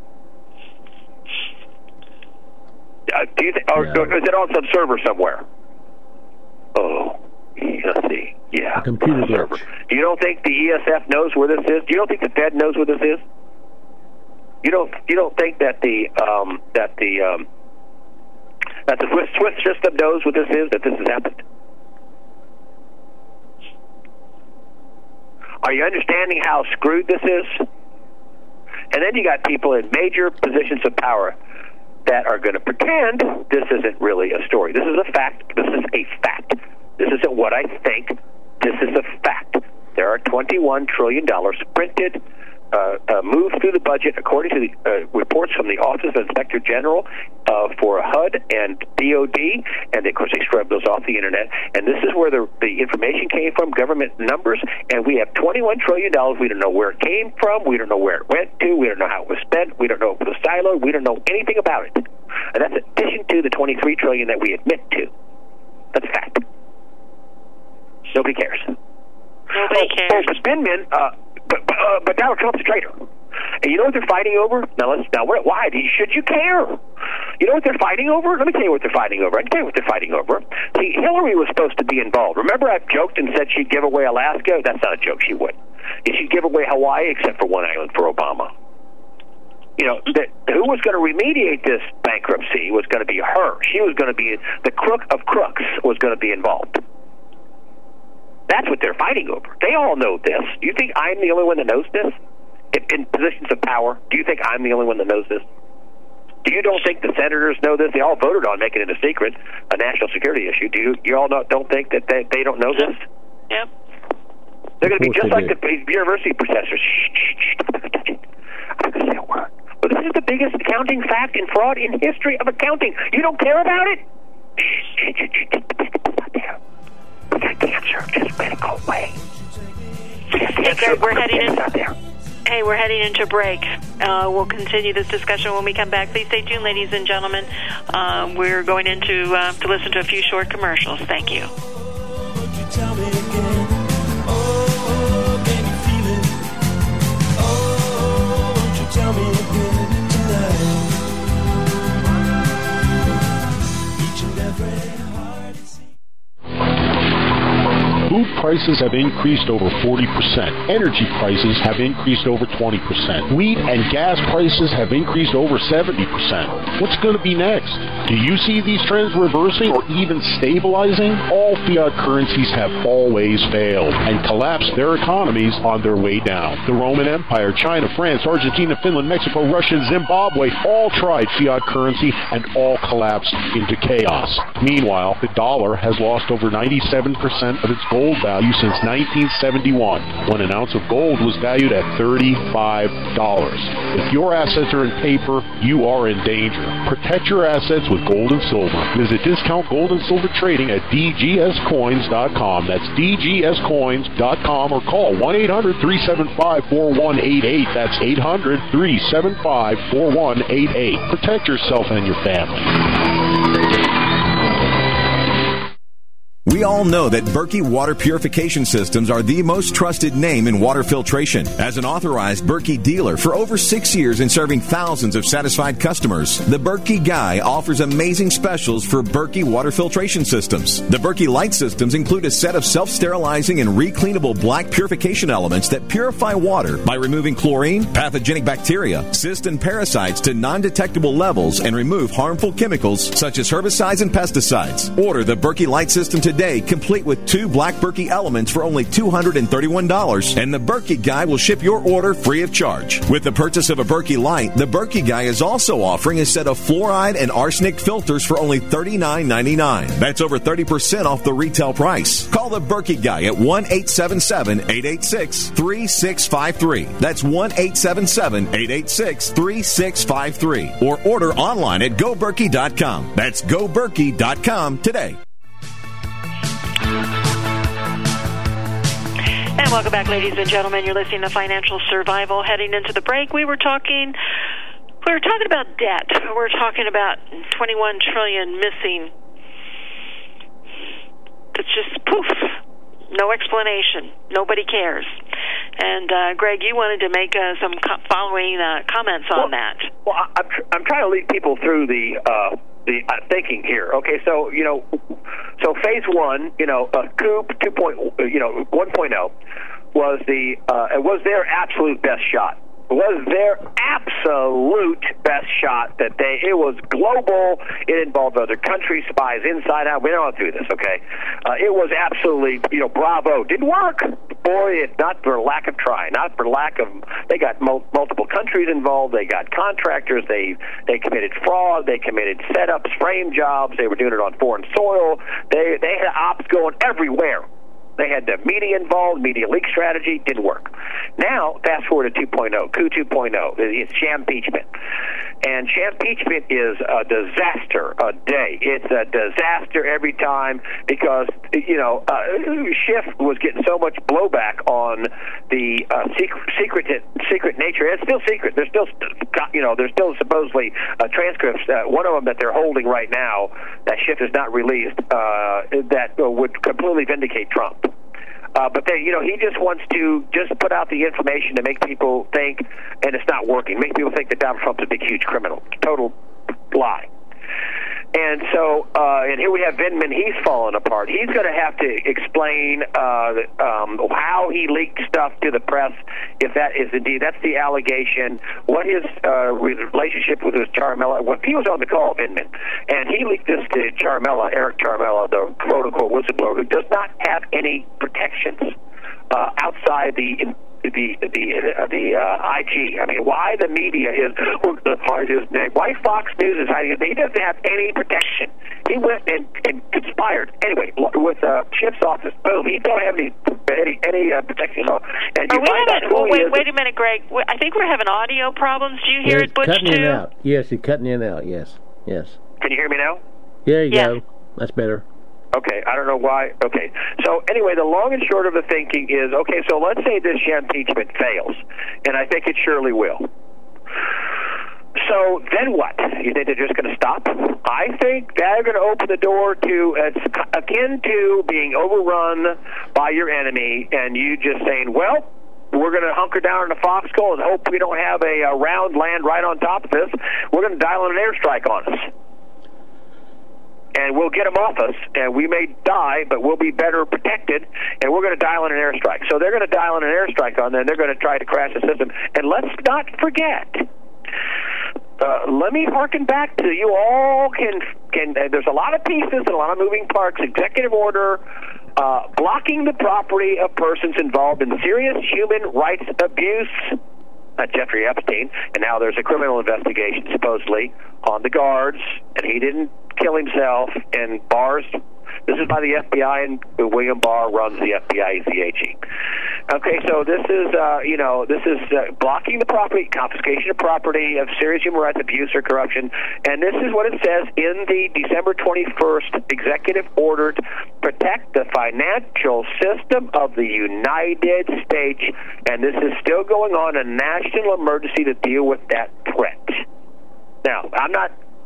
Uh, do you think, or, yeah. or is it on some server somewhere? Oh, let's see. Yeah, a computer server. glitch. You don't think the E S F knows where this is? You don't think the Fed knows where this is? You don't. You don't think that the um, that the um, that the Swift system knows what this is? That this has happened? Are you understanding how screwed this is? And then you got people in major positions of power that are going to pretend this isn't really a story. This is a fact. This is a fact. This isn't what I think. This is a fact. There are twenty-one trillion dollars printed, uh, uh, moved through the budget according to the uh, reports from the Office of Inspector General uh, for H U D and D O D, and of course they scrubbed those off the internet. And this is where the, the information came from, government numbers, and we have twenty-one trillion dollars. We don't know where it came from. We don't know where it went to. We don't know how it was spent. We don't know if it was siloed. We don't know anything about it. And that's in addition to the twenty-three trillion dollars that we admit to. That's a fact. Nobody cares. Nobody oh, cares. Oh, but Spinman, uh, but, but, uh, but Donald Trump's a traitor. And you know what they're fighting over? Now, let's, now why should you care? You know what they're fighting over? Let me tell you what they're fighting over. I can tell you what they're fighting over. See, Hillary was supposed to be involved. Remember I joked and said she'd give away Alaska? That's not a joke. She would. And she'd give away Hawaii except for one island for Obama. You know, the, who was going to remediate this bankruptcy was going to be her. She was going to be, the crook of crooks was going to be involved. That's what they're fighting over. They all know this. Do you think I'm the only one that knows this? In, in positions of power, do you think I'm the only one that knows this? Do you don't think the senators know this? They all voted on making it a secret, a national security issue. Do you, you all not, don't think that they, they don't know this? Yep. They're going to be just like did. the university professors. Shh, shh, shh, I'm not going to touch it. I'm not going to say a word. But this is the biggest accounting fact and fraud in history of accounting. You don't care about it? Shh, shh, shh, shh, shh, not there. We got cancer. Just let it go away. We got cancer. Hey, we're heading in. Not there. Hey, we're heading into break. Uh, we'll continue this discussion when we come back. Please stay tuned, ladies and gentlemen. Uh, we're going into uh, to listen to a few short commercials. Thank you. Tell me again. Oh, can you feel it? Oh, won't you tell me again tonight? Each and every heart it seems. Food prices have increased over forty percent. Energy prices have increased over twenty percent. Wheat and gas prices have increased over seventy percent. What's going to be next? Do you see these trends reversing or even stabilizing? All fiat currencies have always failed and collapsed their economies on their way down. The Roman Empire, China, France, Argentina, Finland, Mexico, Russia, Zimbabwe all tried fiat currency and all collapsed into chaos. Meanwhile, the dollar has lost over ninety-seven percent of its gold value since nineteen seventy-one, when an ounce of gold was valued at thirty-five dollars. If your assets are in paper, you are in danger. Protect your assets with gold and silver. Visit Discount Gold and Silver Trading at d g s coins dot com. That's d g s coins dot com, or call one eight hundred, three seven five, four one eight eight. That's eight hundred, three seven five, four one eight eight. Protect yourself and your family. We all know that Berkey Water Purification Systems are the most trusted name in water filtration. As an authorized Berkey dealer for over six years and serving thousands of satisfied customers, the Berkey Guy offers amazing specials for Berkey water filtration systems. The Berkey Light systems include a set of self-sterilizing and recleanable black purification elements that purify water by removing chlorine, pathogenic bacteria, cysts, and parasites to non-detectable levels and remove harmful chemicals such as herbicides and pesticides. Order the Berkey Light system today, complete with two black Berkey elements for only two hundred thirty-one dollars, and the Berkey Guy will ship your order free of charge. With the purchase of a Berkey Light, the Berkey Guy is also offering a set of fluoride and arsenic filters for only thirty-nine ninety-nine. That's over thirty percent off the retail price. Call the Berkey Guy at one eight seven seven, eight eight six, three six five three. That's one eight seven seven, eight eight six, three six five three. Or order online at go berkey dot com. That's go berkey dot com today. And welcome back, ladies and gentlemen. You're listening to Financial Survival. Heading into the break, we were talking we were talking about debt. We were talking about twenty-one trillion dollars missing. It's just poof. No explanation. Nobody cares. And, uh, Greg, you wanted to make uh, some co- following uh, comments on well, that. Well, I'm, tr- I'm trying to lead people through the uh, the uh, thinking here. Okay, so, you know, so phase one, you know, uh, Coop two point, you know, one point oh was the uh, it was their absolute best shot. Was their absolute best shot that they, it was global, it involved other countries, spies inside out, we don't go through this, okay? Uh, it was absolutely, you know, bravo. Didn't work. Boy, it's not for lack of trying, not for lack of, they got mul- multiple countries involved, they got contractors, they, they committed fraud, they committed setups, frame jobs, they were doing it on foreign soil, they, they had ops going everywhere. They had the media involved, media leak strategy, didn't work. Now, fast forward to two point oh, Coup two point oh, it's Champeachment. And Champeachment is a disaster a day. It's a disaster every time because, you know, uh, Schiff was getting so much blowback on the uh, secret, secret secret nature. It's still secret. There's still, you know, there's still supposedly uh, transcripts. Uh, one of them that they're holding right now that Schiff has not released uh, that uh, would completely vindicate Trump. Uh, but they, you know, he just wants to just put out the information to make people think, and it's not working. Make people think that Donald Trump's a big, huge criminal. Total lie. And so, uh, and here we have Vindman. He's fallen apart. He's going to have to explain uh, um, how he leaked stuff to the press, if that is indeed, that's the allegation, what his uh, relationship with his Ciaramella, when he was on the call, Vindman, and he leaked this to Ciaramella, Eric Ciaramella, the quote-unquote whistleblower, who does not have any protections uh, outside the the the uh, the uh, I G. I mean, why the media is going to hide his name? Why Fox News is hiding his name? He doesn't have any protection. He went and, and conspired anyway with uh, Schiff's office. Boom. He don't have any any, any uh, protection. And you Are we find having, out who well, he wait, is. wait a minute, Greg. I think we're having audio problems. Do you hear Yeah, it, Butch, cutting too? in and out. Yes, you're cutting in and out. Yes, yes. Can you hear me now? There you Yes. go. That's better. Okay, I don't know why. Okay, so anyway, the long and short of the thinking is, okay, so let's say this impeachment fails, and I think it surely will. So then what? You think they're just going to stop? I think they're going to open the door to, it's akin to being overrun by your enemy, and you just saying, well, we're going to hunker down in the foxhole and hope we don't have a, a round land right on top of this. We're going to dial in an airstrike on us. And we'll get them off us, and we may die, but we'll be better protected, and we're going to dial in an airstrike. So they're going to dial in an airstrike on them, and they're going to try to crash the system. And let's not forget, uh, let me harken back to you all can, can uh, there's a lot of pieces and a lot of moving parts, executive order, uh, blocking the property of persons involved in serious human rights abuse, not Jeffrey Epstein, and now there's a criminal investigation supposedly on the guards, and he didn't kill himself, and Barr's, this is by the F B I, and William Barr runs the F B I, he's the A G. Okay, so this is, uh, you know, this is uh, blocking the property, confiscation of property, of serious human rights abuse or corruption, and this is what it says in the December twenty-first executive order to protect the financial system of the United States, and this is still going on, a national emergency to deal with that threat. Now, I'm not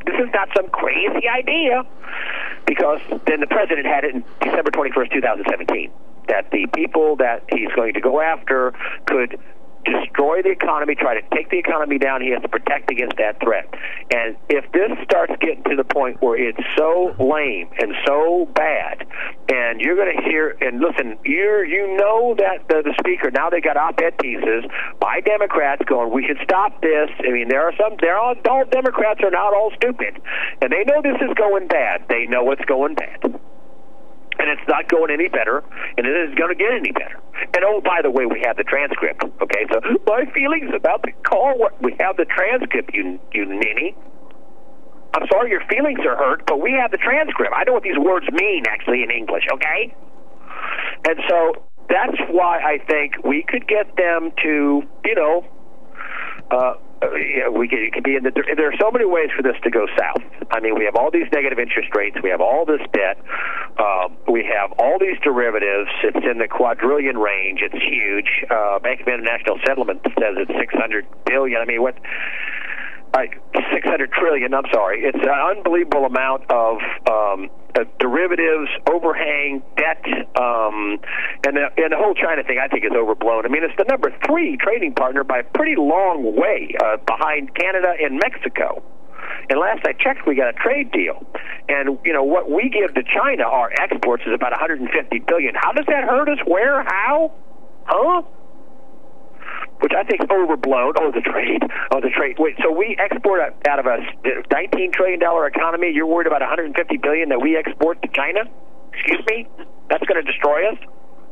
this is not some crazy idea, because then the president had it in December twenty-first, twenty seventeen, that the people that he's going to go after could destroy the economy, try to take the economy down. He has to protect against that threat. And if this starts getting to the point where it's so lame and so bad, and you're going to hear, and listen, you're, you know that the, the speaker, now they got op-ed pieces by Democrats going, we should stop this. I mean, there are some, they're all, all Democrats are not all stupid. And they know this is going bad. They know it's going bad. And it's not going any better, and it isn't going to get any better. And, oh, by the way, we have the transcript, okay? So my feelings about the call, we have the transcript, you you ninny. I'm sorry your feelings are hurt, but we have the transcript. I know what these words mean, actually, in English, okay? And so that's why I think we could get them to, you know, uh, yeah, we could, it could be in the, there are so many ways for this to go south. I mean, we have all these negative interest rates. We have all this debt. Um, we have all these derivatives. It's in the quadrillion range. It's huge. Uh, Bank of International Settlement says it's six hundred billion. I mean, what? Like six hundred trillion. I'm sorry. It's an unbelievable amount of um, uh, derivatives, overhang, debt, um, and the and the whole China thing, I think, is overblown. I mean, it's the number three trading partner by a pretty long way uh, behind Canada and Mexico. And last I checked, we got a trade deal. And, you know, what we give to China, our exports, is about one hundred fifty billion dollars. How does that hurt us? Where? How? Huh? Which I think is overblown. Oh, the trade. Oh, the trade. Wait, so we export out of a nineteen trillion dollars economy. You're worried about one hundred fifty billion dollars that we export to China? Excuse me? That's going to destroy us?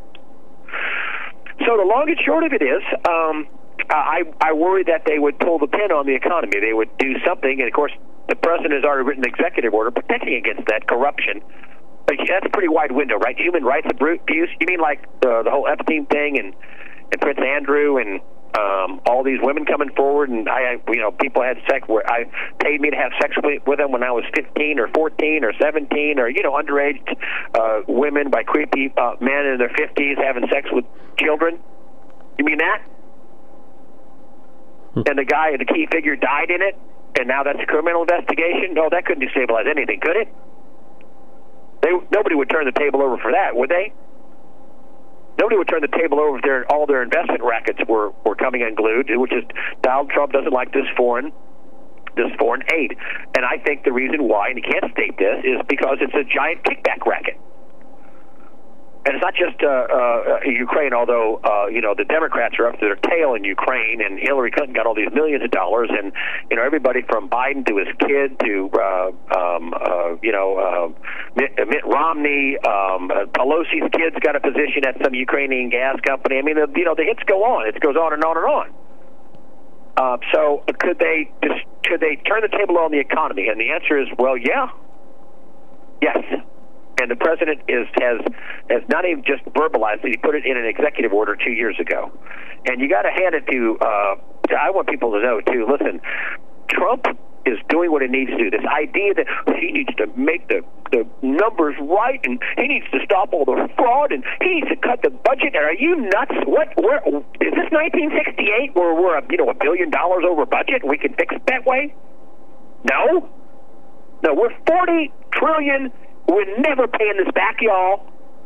So the long and short of it is, um, I, I worry that they would pull the pin on the economy. They would do something, and of course, the president has already written an executive order protecting against that corruption. But that's a pretty wide window, right? Human rights abuse. You mean like the, the whole Epstein thing and, and Prince Andrew and um, all these women coming forward, and I, you know, people had sex where I paid me to have sex with, with them when I was fifteen or fourteen or seventeen, or you know, underage uh, women by creepy uh, men in their fifties having sex with children. You mean that? And the guy, the key figure, died in it, and now that's a criminal investigation? No, that couldn't destabilize anything, could it? They, nobody would turn the table over for that, would they? Nobody would turn the table over if their, all their investment rackets were, were coming unglued, which is Donald Trump doesn't like this foreign this foreign aid. And I think the reason why, and he can't state this, is because it's a giant kickback racket. And it's not just uh, uh, Ukraine, although, uh, you know, the Democrats are up to their tail in Ukraine, and Hillary Clinton got all these millions of dollars, and, you know, everybody from Biden to his kid to, uh, um, uh, you know, uh, Mitt, Mitt Romney, um, uh, Pelosi's kid's got a position at some Ukrainian gas company. I mean, the, you know, the hits go on. It goes on and on and on. Uh, so could they just, could they turn the table on the economy? And the answer is, well, yeah. Yes. And the president is has has not even just verbalized it; he put it in an executive order two years ago. And you got to hand it to. Uh, to I want people to know too. Listen, Trump is doing what he needs to do. This idea that he needs to make the the numbers right, and he needs to stop all the fraud, and he needs to cut the budget. Are you nuts? What? Where is this? nineteen sixty-eight, where we're a, you know a billion dollars over budget, and we can fix it that way? No, no, we're forty trillion. We're never paying this back, y'all.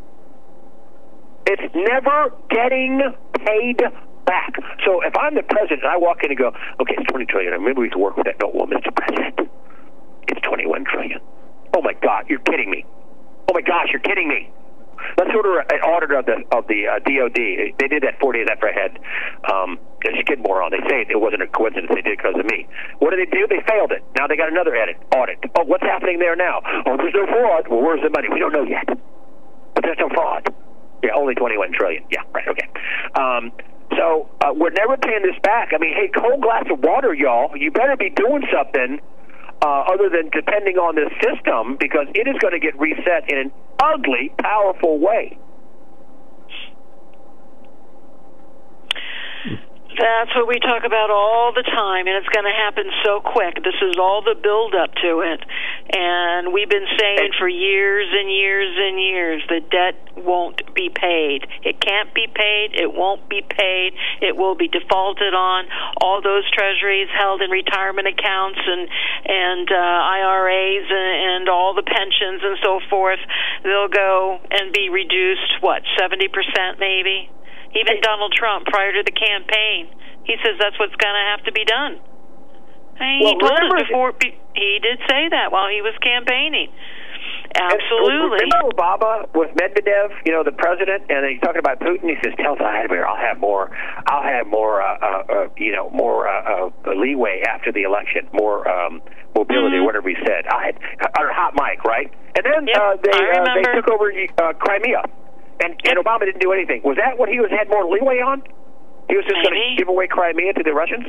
It's never getting paid back. So if I'm the president and I walk in and go, okay, it's twenty trillion dollars, maybe we can work with that. No, well, Mister President, it's twenty-one trillion dollars. Oh, my God, you're kidding me. Oh, my gosh, you're kidding me. Let's order an auditor of the of the uh, D O D. They did that four days after I had um, a skid moron. They say it wasn't a coincidence. They did it because of me. What did they do? They failed it. Now they got another edit, audit. Oh, what's happening there now? Oh, there's no fraud. Well, where's the money? We don't know yet. But there's no fraud. Yeah, only twenty-one trillion dollars. Yeah, right, okay. Um, so uh, we're never paying this back. I mean, hey, cold glass of water, y'all. You better be doing something uh, other than depending on this system, because it is going to get reset in an ugly, powerful way. That's what we talk about all the time, and it's going to happen so quick. This is all the build-up to it. And we've been saying for years and years and years the debt won't be paid. It can't be paid. It won't be paid. It will be defaulted on. All those treasuries held in retirement accounts and, and uh, I R As and, and all the pensions and so forth, they'll go and be reduced, what, seventy percent maybe? Even Donald Trump, prior to the campaign, he says that's what's going to have to be done. And he well, told us before, it, he did say that while he was campaigning. Absolutely. Remember Obama with Medvedev, you know, the president, and he's talking about Putin. He says, "Tell Vladimir, I'll have more, I'll have more, uh, uh, uh, you know, more uh, uh, leeway after the election, more um, mobility, mm-hmm. whatever he said." I had on a hot mic, right? And then yep, uh, they uh, they took over uh, Crimea. And, and Obama didn't do anything. Was that what he was had more leeway on? He was just going to give away Crimea to the Russians?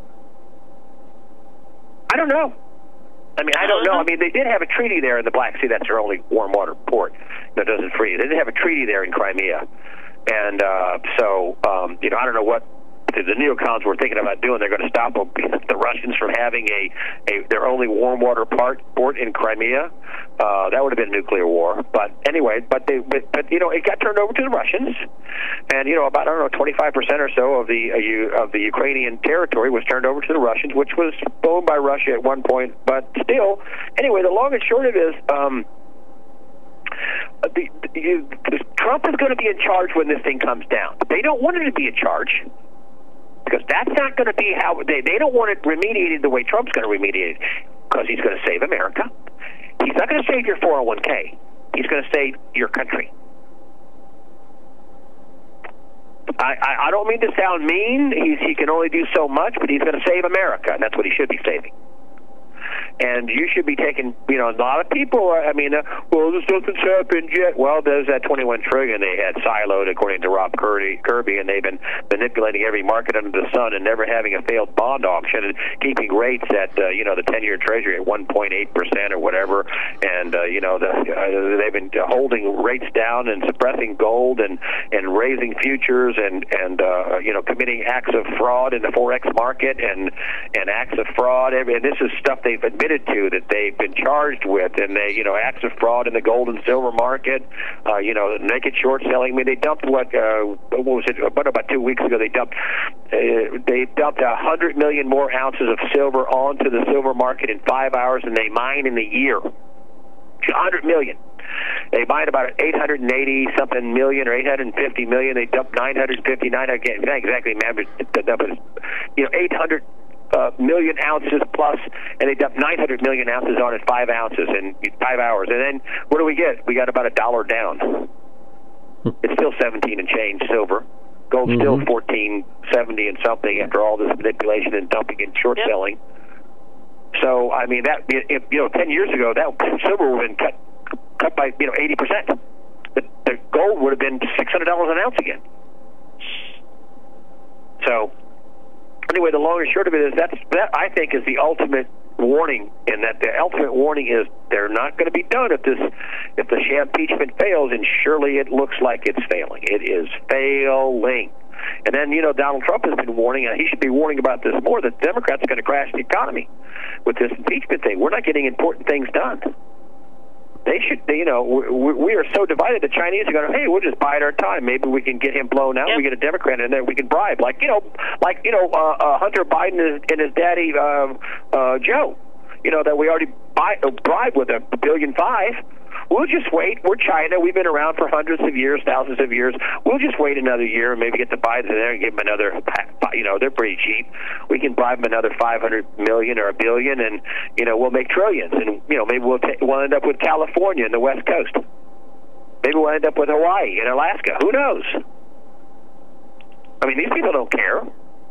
I don't know. I mean, I don't know. I mean, they did have a treaty there in the Black Sea. That's their only warm water port that doesn't freeze. They did have a treaty there in Crimea. And uh, so, um, you know, I don't know what the neocons were thinking about doing. They're going to stop the Russians from having a, a their only warm water part, port in Crimea. Uh, that would have been a nuclear war. But anyway, but they, but, but you know, it got turned over to the Russians, and you know, about I don't know, twenty-five percent or so of the uh, you, of the Ukrainian territory was turned over to the Russians, which was owned by Russia at one point. But still, anyway, the long and short of it is. Um, The, the, you, Trump is going to be in charge when this thing comes down. They don't want him to be in charge because that's not going to be how they. They don't want it remediated the way Trump's going to remediate it because he's going to save America. He's not going to save your four oh one k. He's going to save your country. I, I, I don't mean to sound mean. He's, he can only do so much, but he's going to save America, and that's what he should be saving. And you should be taking, you know, a lot of people, I mean, uh, well, this doesn't happen yet. Well, there's that twenty-one trillion dollars they had siloed, according to Rob Kirby, Kirby, and they've been manipulating every market under the sun and never having a failed bond auction and keeping rates at, uh, you know, the ten-year Treasury at one point eight percent or whatever. And, uh, you know, the, uh, they've been holding rates down and suppressing gold and, and raising futures and, and uh, you know, committing acts of fraud in the Forex market and, and acts of fraud. And this is stuff they've admitted to that they've been charged with, and they, you know, acts of fraud in the gold and silver market, uh, you know, naked short selling. I mean, they dumped what, uh, what was it? About about two weeks ago, they dumped, uh, they dumped a hundred million more ounces of silver onto the silver market in five hours than they mine in a year. A hundred million. They mined about eight hundred eighty something million or eight hundred fifty million. They dumped nine hundred fifty-nine. I can't exactly remember the numbers. You know, eight hundred. Uh, million ounces plus, and they dumped nine hundred million ounces on it, five ounces in five hours. And then what do we get? We got about a dollar down. It's still seventeen and change silver. Gold's mm-hmm. still fourteen seventy and something after all this manipulation and dumping and short yep. selling. So I mean that if, you know ten years ago that silver would have been cut cut by you know eighty percent. The, the gold would have been six hundred dollars an ounce again. So. Anyway, the long and short of it is that's, that, I think, is the ultimate warning, and that the ultimate warning is they're not going to be done if this, if the impeachment fails, and surely it looks like it's failing. It is failing. And then, you know, Donald Trump has been warning, and he should be warning about this more, that Democrats are going to crash the economy with this impeachment thing. We're not getting important things done. They should, you know, we, we are so divided. The Chinese are going, hey, we'll just bide our time. Maybe we can get him blown out. Yep. We get a Democrat in there. We can bribe, like you know, like you know, uh, uh, Hunter Biden and his, and his daddy uh, uh, Joe. You know that we already buy, uh, bribed with a billion five. We'll just wait. We're China. We've been around for hundreds of years, thousands of years. We'll just wait another year and maybe get the Bidens in there and give them another, you know, they're pretty cheap. We can bribe them another five hundred million or a billion, and, you know, we'll make trillions. And, you know, maybe we'll, ta- we'll end up with California and the West Coast. Maybe we'll end up with Hawaii and Alaska. Who knows? I mean, these people don't care.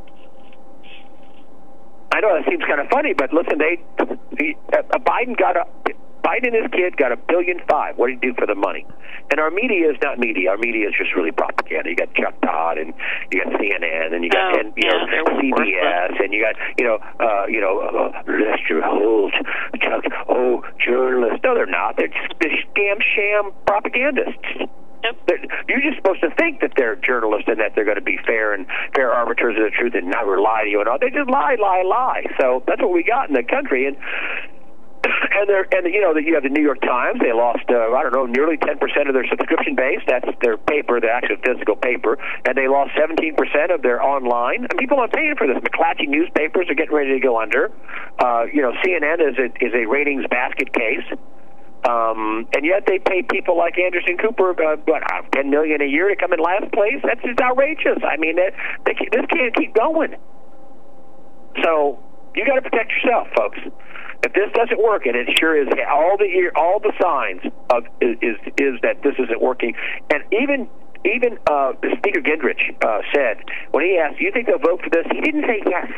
I know that seems kind of funny, but listen, they, the, uh, Biden got a... Biden and his kid got a billion five. What did he do for the money? And our media is not media. Our media is just really propaganda. You got Chuck Todd, and you got C N N, and you got oh, and, you yeah, know C B S, and you got you know uh, you know uh, Lester Holt, Chuck. Oh, journalists. No, they're not. They're just scam sham propagandists. Yep. You're just supposed to think that they're journalists and that they're going to be fair and fair arbiters of the truth and never lie to you and all. They just lie, lie, lie. So that's what we got in the country. And and they're and you know you have the New York Times. They lost uh, I don't know nearly ten percent of their subscription base. That's their paper, the actual physical paper, and they lost seventeen percent of their online. And people aren't paying for this. McClatchy newspapers are getting ready to go under. Uh, you know, C N N is a, is a ratings basket case. Um, and yet they pay people like Anderson Cooper uh, what ten million dollars a year to come in last place. That's just outrageous. I mean, that, they, this can't keep going. So you got to protect yourself, folks. If this doesn't work, and it sure is, all the all the signs of is is, is that this isn't working. And even even uh, Speaker Gingrich uh, said when he asked, "Do you think they'll vote for this?" He didn't say yes.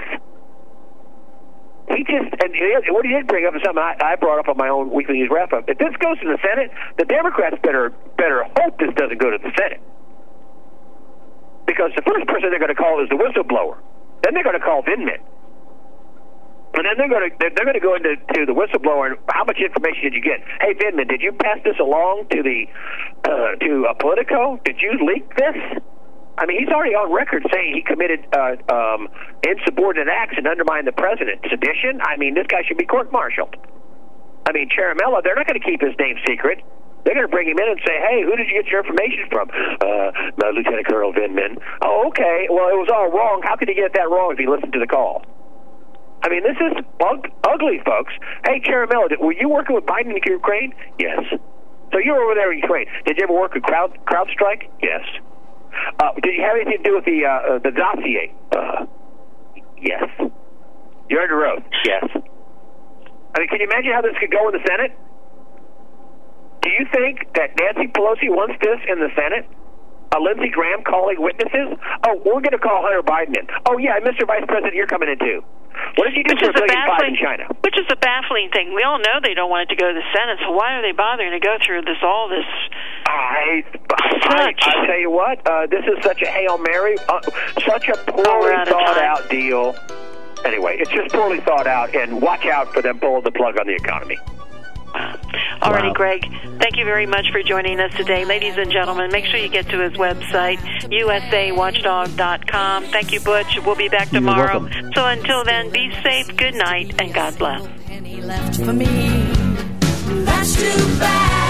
He just, and what he did bring up is something I, I brought up on my own weekly news wrap up. If this goes to the Senate, the Democrats better better hope this doesn't go to the Senate, because the first person they're going to call is the whistleblower. Then they're going to call Vindman, and then they're going to they're, they're going to go into to the whistleblower and how much information did you get? Hey, Vindman, did you pass this along to the uh, to uh, Politico? Did you leak this? I mean, he's already on record saying he committed uh, um, insubordinate acts and undermined the president. Sedition? I mean, this guy should be court-martialed. I mean, Ciaramella, they're not going to keep his name secret. They're going to bring him in and say, hey, who did you get your information from? Uh, Lieutenant Colonel Vindman. Oh, okay. Well, it was all wrong. How could he get that wrong if he listened to the call? I mean, this is ug- ugly, folks. Hey, Ciaramella, were you working with Biden in Ukraine? Yes. So you were over there in Ukraine. Did you ever work with Crowd CrowdStrike? Yes. Uh, did you have anything to do with the uh, the dossier? Uh, yes. You're under oath. Yes. I mean, can you imagine how this could go in the Senate? Do you think that Nancy Pelosi wants this in the Senate? Uh, Lindsey Graham calling witnesses? Oh, we're going to call Hunter Biden in. Oh, yeah, Mister Vice President, you're coming in too. What did you do which for a billion five in China? Which is a baffling thing. We all know they don't want it to go to the Senate, so why are they bothering to go through this all this? I, I, I tell you what, uh, this is such a Hail Mary, uh, such a poorly oh, thought out deal. Anyway, it's just poorly thought out, and watch out for them pulling the plug on the economy. Wow. Alrighty, Wow. Greg, thank you very much for joining us today. Ladies and gentlemen, make sure you get to his website, U S A watchdog dot com. Thank you, Butch. We'll be back tomorrow. welcome. So until then, be safe, good night, and God bless. Penny left for me. That's too bad.